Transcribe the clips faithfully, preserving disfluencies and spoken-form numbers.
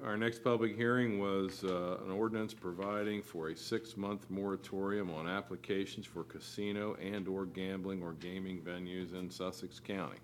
our next public hearing was uh, an ordinance providing for a six-month moratorium on applications for casino and/or gambling or gaming venues in Sussex County.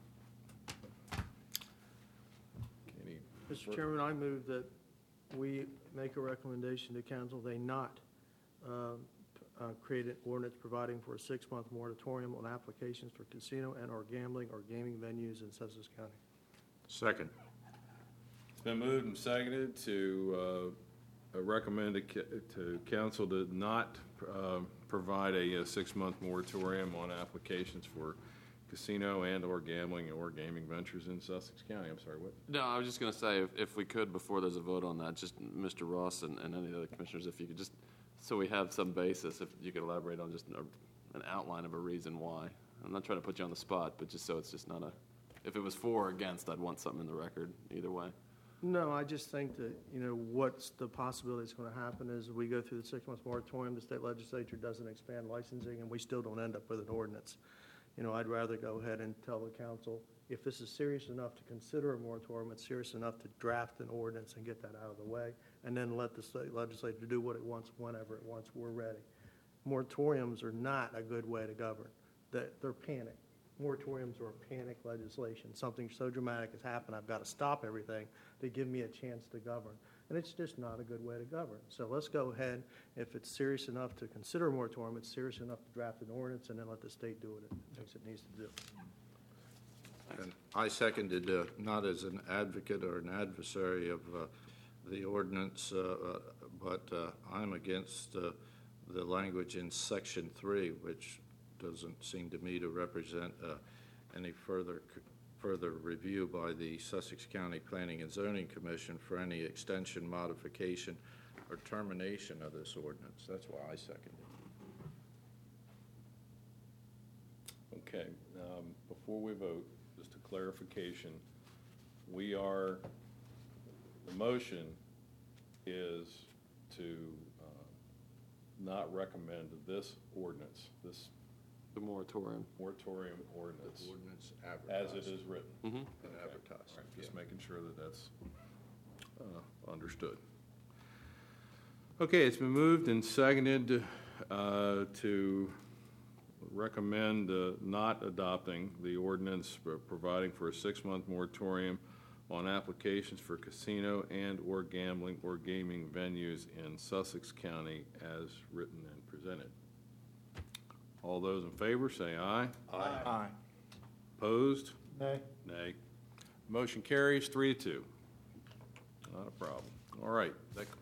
Any Mister Chairman, I move that we make a recommendation to council they not uh, uh, create an ordinance providing for a six-month moratorium on applications for casino and/or gambling or gaming venues in Sussex County. Second. It's been moved and seconded to uh, recommend to, to council to not uh, provide a, a six-month moratorium on applications for casino and/or gambling or gaming ventures in Sussex County. I'm sorry, what? No, I was just going to say, if, if we could, before there's a vote on that, just Mister Ross and, and any of the other commissioners, if you could just, so we have some basis, if you could elaborate on just an, an outline of a reason why. I'm not trying to put you on the spot, but just so it's just not a, if it was for or against, I'd want something in the record either way. No, I just think that, you know, what's the possibility that's going to happen is we go through the six-month moratorium, the state legislature doesn't expand licensing, and we still don't end up with an ordinance. You know, I'd rather go ahead and tell the council, if this is serious enough to consider a moratorium, it's serious enough to draft an ordinance and get that out of the way, and then let the state legislature do what it wants whenever it wants. We're ready. Moratoriums are not a good way to govern. They're, they're panic. Moratoriums are a panic legislation. Something so dramatic has happened, I've got to stop everything to give me a chance to govern. And it's just not a good way to govern. So let's go ahead. If it's serious enough to consider a moratorium, it's serious enough to draft an ordinance and then let the state do what it thinks it needs to do. And I seconded, uh, not as an advocate or an adversary of uh, the ordinance, uh, uh, but uh, I'm against uh, the language in Section three, which doesn't seem to me to represent uh, any further further review by the Sussex County Planning and Zoning Commission for any extension, modification, or termination of this ordinance. That's why I seconded it. Okay, um, before we vote, just a clarification. We are, the motion is to uh, not recommend this ordinance, this The moratorium. moratorium ordinance, Ordinance as advertised. it is written. Mm-hmm. And advertised. All right, just Yeah. making sure that that's uh, understood. Okay, it's been moved and seconded uh, to recommend uh, not adopting the ordinance for providing for a six-month moratorium on applications for casino and or gambling or gaming venues in Sussex County as written and presented. All those in favor say aye. Aye. Aye. Opposed? Nay. Nay. Motion carries three to two. Not a problem. All right, that